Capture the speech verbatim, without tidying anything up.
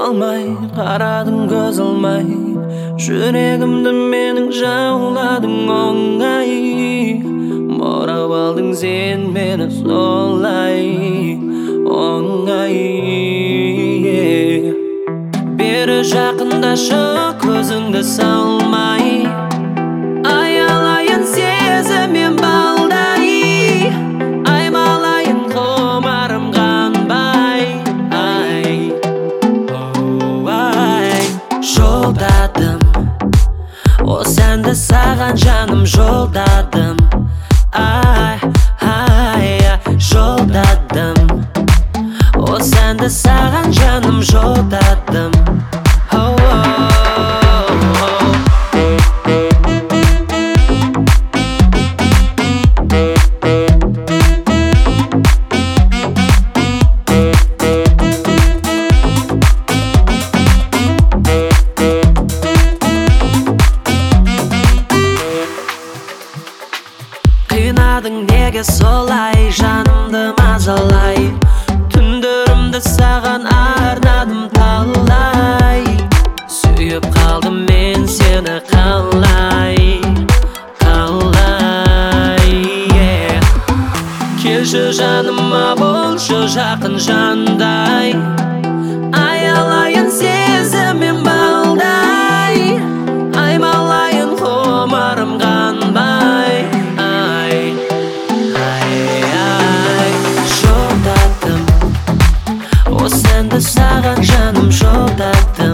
алмай, қарадың көз алмай, жүрегімді менің жауладың оңай. Баурап алдың сен мені солай оңай. Бері жақындашы, көзіңді салмай, аялайын сезіммен балдай, аймалайын құмарым қанбай. Ай, оу, ай. Жолдадым осы әнді саған, жаным, жолдадым. Ай, ай, жолдадым осы әнді саған, жаным, жолдадым. Оу, оу. Қинадың неге солай, жанымды мазалай, түндерімді саған арнадым талай. Сүйіп қалдым мен сені қалай, қалай, yeah. Келші жаныма, болшы жақын жандай, аялайын сезіммен балдай, аймалайын құмарым қанбай. Осы әнді саған, жаным, жолдадым.